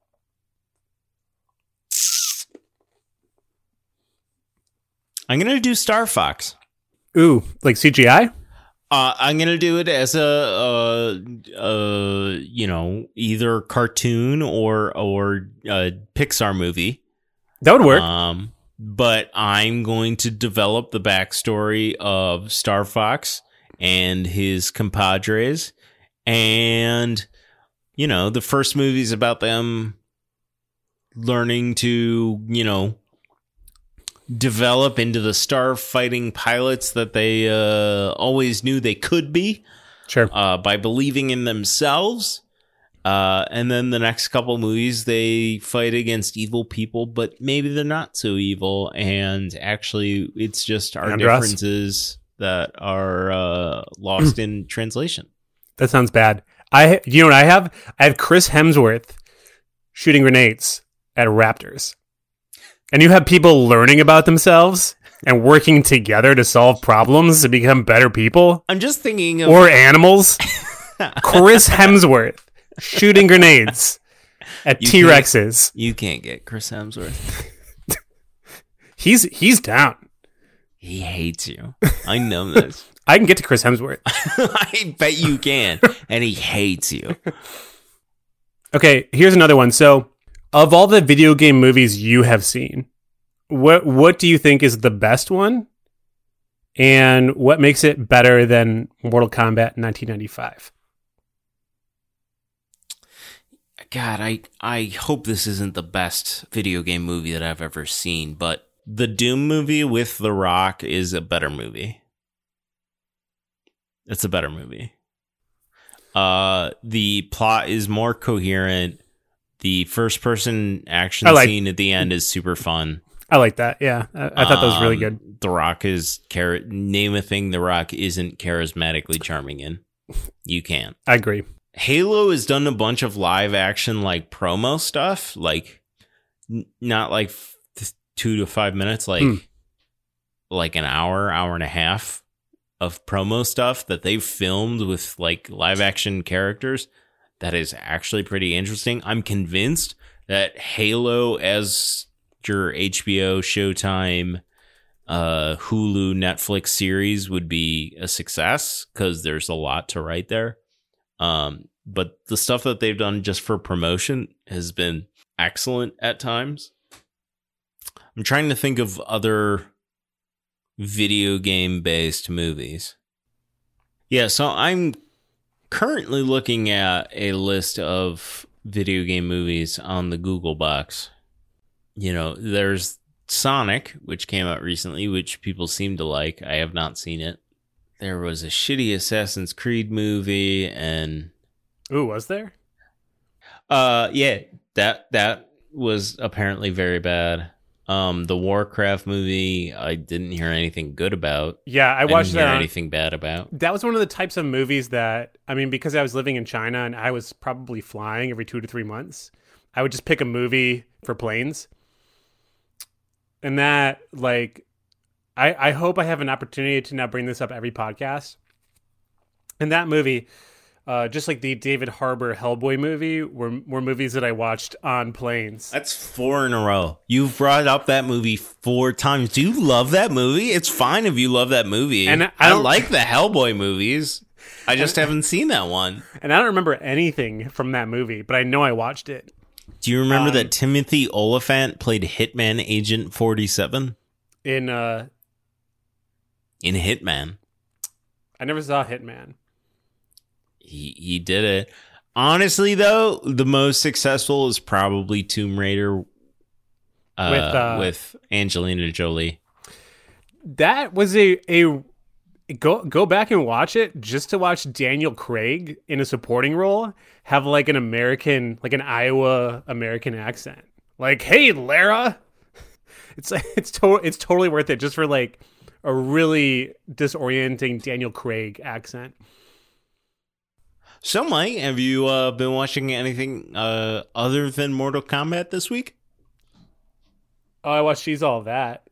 I'm going to do Star Fox. Ooh, like C G I? Uh, I'm going to do it as a, uh, uh, you know, either cartoon or or a Pixar movie. That would work. Um, but I'm going to develop the backstory of Star Fox and his compadres. And, you know, the first movie's about them learning to, you know, develop into the star fighting pilots that they uh, always knew they could be. Sure. Uh, by believing in themselves. Uh, and then the next couple movies, they fight against evil people, but maybe they're not so evil. And actually, it's just our Andros. differences that are uh, lost in translation. That sounds bad. I, you know what I have? I have Chris Hemsworth shooting grenades at raptors. And you have people learning about themselves and working together to solve problems to become better people. I'm just thinking of... Or animals. Chris Hemsworth shooting grenades at you T-Rexes. Can't, you can't get Chris Hemsworth. he's he's down. He hates you. I know this. I can get to Chris Hemsworth. I bet you can. And he hates you. Okay, here's another one. So... of all the video game movies you have seen, what what do you think is the best one? And what makes it better than Mortal Kombat nineteen ninety-five? God, I, I hope this isn't the best video game movie that I've ever seen, but The Doom movie with The Rock is a better movie. It's a better movie. Uh, the plot is more coherent. The first person action like, scene at the end is super fun. I like that. Yeah, I, I thought that was really good. Um, the Rock is char- name a thing The Rock isn't charismatically charming in. You can't. I agree. Halo has done a bunch of live action like promo stuff, like n- not like f- two to five minutes, like mm. like an hour, hour and a half of promo stuff that they've filmed with like live action characters. That is actually pretty interesting. I'm convinced that Halo as your H B O, Showtime, uh, Hulu, Netflix series would be a success because there's a lot to write there. Um, but the stuff that they've done just for promotion has been excellent at times. I'm trying to think of other video game based movies. Yeah, so I'm currently looking at a list of video game movies on the Google box. You know, there's Sonic, which came out recently, which people seem to like. I have not seen it. There was a shitty Assassin's Creed movie, and ooh, was there? Uh, yeah, that that was apparently very bad. Um, the Warcraft movie, I didn't hear anything good about. Yeah, I watched I didn't hear that. Anything bad about? That was one of the types of movies that, I mean, because I was living in China and I was probably flying every two to three months, I would just pick a movie for planes. And that, like, I, I hope I have an opportunity to now bring this up every podcast. And that movie, uh, just like the David Harbour Hellboy movie, were were movies that I watched on planes. That's four in a row. You've brought up that movie four times. Do you love that movie? It's fine if you love that movie. And I, I like the Hellboy movies. I just and, haven't seen that one. And I don't remember anything from that movie, but I know I watched it. Do you remember um, that Timothy Olyphant played Hitman Agent forty-seven? In uh, in Hitman. I never saw Hitman. He he did it. Honestly, though, the most successful is probably Tomb Raider uh, with uh, with Angelina Jolie. That was a a go go back and watch it just to watch Daniel Craig in a supporting role have like an American, like an Iowa American accent. Like, hey, Lara. It's it's to, it's totally worth it just for like a really disorienting Daniel Craig accent. So, Mike, have you uh, been watching anything uh, other than Mortal Kombat this week? Oh, I watched She's All That.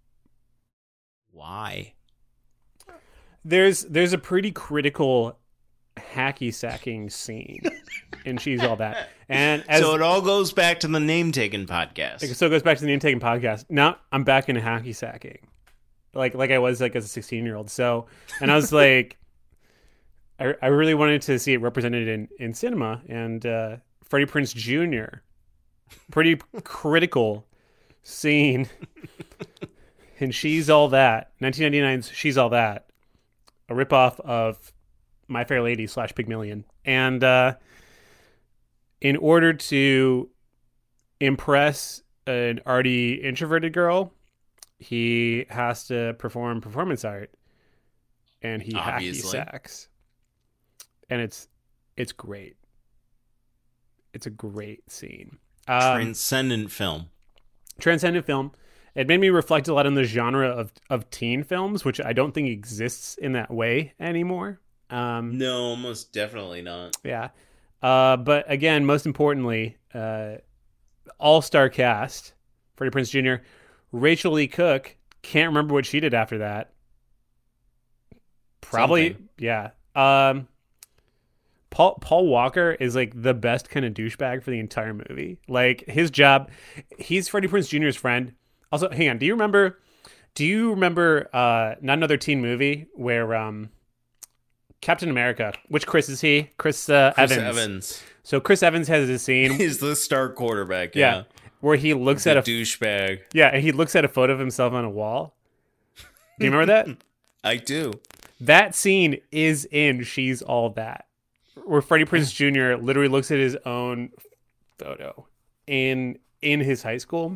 Why? There's there's a pretty critical hacky sacking scene in She's All That, and as, so it all goes back to the Name Taken podcast. So it goes back to the Name Taken podcast. Now I'm back into hacky sacking, like like I was like as a sixteen year old. So, and I was like. I, I really wanted to see it represented in, in cinema, and uh, Freddie Prinze Junior Pretty critical scene in She's All That, nineteen ninety-nine's She's All That, a ripoff of My Fair Lady slash Pygmalion. And uh, in order to impress an arty introverted girl, he has to perform performance art, and he hacky sacks. And it's it's great. It's a great scene. Um, transcendent film. Transcendent film. It made me reflect a lot on the genre of, of teen films, which I don't think exists in that way anymore. Um, no, most definitely not. Yeah. Uh, but again, most importantly, uh, all-star cast. Freddie Prinze Junior Rachel Lee Cook. Can't remember what she did after that. Probably, Something. yeah. Um, Paul Paul Walker is like the best kind of douchebag for the entire movie. Like his job, he's Freddie Prinze Junior's friend. Also, hang on, do you remember? Do you remember uh, not another teen movie where um, Captain America? Which Chris is he? Chris, uh, Chris Evans. Evans. So Chris Evans has a scene. He's the star quarterback. Yeah, yeah where he looks the at a douchebag. Yeah, and he looks at a photo of himself on a wall. Do you remember that? I do. That scene is in She's All That. Where Freddie Prinze Junior literally looks at his own photo in in his high school.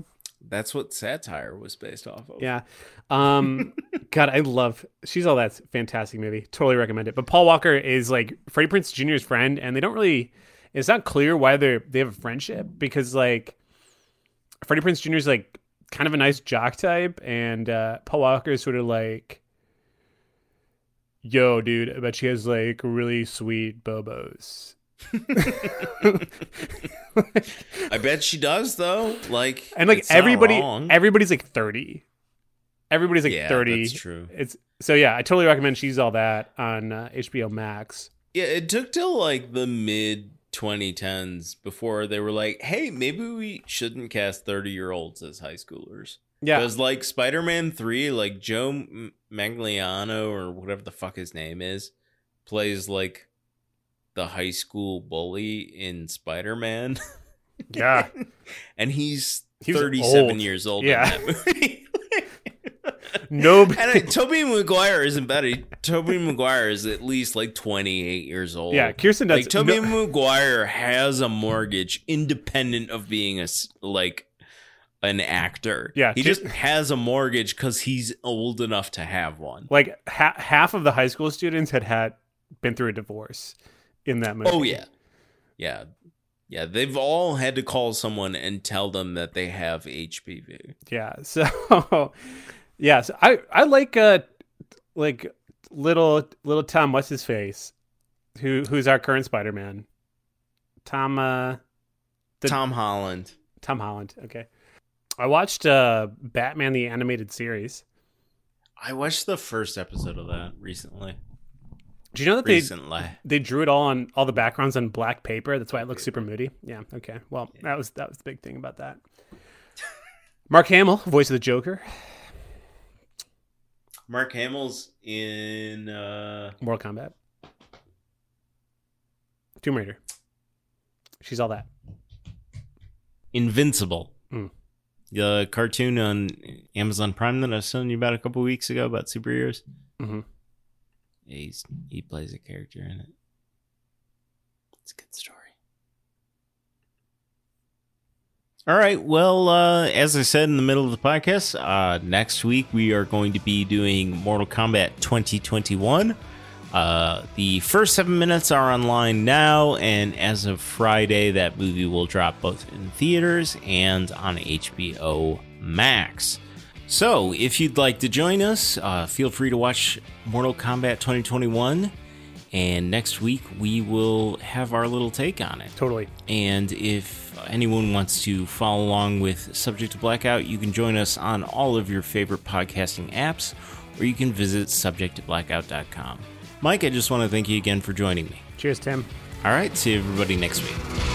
That's what satire was based off of. Yeah. Um, God, I love She's All That's fantastic movie. Totally recommend it. But Paul Walker is like Freddie Prinze Junior's friend, and they don't really. It's not clear why they they have a friendship because like Freddie Prinze Junior is like kind of a nice jock type, and uh, Paul Walker is sort of like, yo, dude, I bet she has like really sweet bobos. I bet she does though. Like, and like it's not everybody, wrong. everybody's like thirty. Everybody's like Yeah, thirty. that's true. It's so yeah. I totally recommend She's All That on uh, H B O Max. Yeah, it took till like the mid twenty tens before they were like, hey, maybe we shouldn't cast thirty year olds as high schoolers. Yeah, because like Spider-Man three, like Joe M- Manganiello or whatever the fuck his name is plays like the high school bully in Spider-Man. Yeah, and he's, he's thirty-seven old. years old Yeah. in that movie. Nobody. And uh, Tobey Maguire isn't better. Tobey Maguire is at least like twenty-eight years old. Yeah, Kirsten does. Like Tobey no- Maguire has a mortgage independent of being a s- like an actor. Yeah, he Kir- just has a mortgage because he's old enough to have one. like ha- half of the high school students had had been through a divorce in that movie. Oh yeah, yeah, yeah. They've all had to call someone and tell them that they have H P V. Yeah. So, yeah. So I I like uh like little little Tom. What's his face? Who who's our current Spider-Man? Tom. Uh, The- Tom Holland. Tom Holland. Okay. I watched uh Batman the Animated Series. I watched the first episode of that recently. Do you know that they Recently. they drew it all on all the backgrounds on black paper? That's why it looks super moody. Yeah. Okay. Well, that was that was the big thing about that. Mark Hamill, voice of the Joker, Mark Hamill's in uh Mortal Kombat, Tomb Raider. She's All That. Invincible. Mm. The cartoon on Amazon Prime that I was telling you about a couple weeks ago about superheroes. Mm-hmm. Yeah, he's, he plays a character in it. It's a good story. All right. Well, uh, as I said in the middle of the podcast, uh, next week we are going to be doing Mortal Kombat twenty twenty-one. Uh, the first seven minutes are online now, and as of Friday, that movie will drop both in theaters and on H B O Max. So, if you'd like to join us, uh, feel free to watch Mortal Kombat twenty twenty-one, and next week we will have our little take on it. Totally. And if anyone wants to follow along with Subject to Blackout, you can join us on all of your favorite podcasting apps, or you can visit subject to blackout dot com. Mike, I just want to thank you again for joining me. Cheers, Tim. All right, see everybody next week.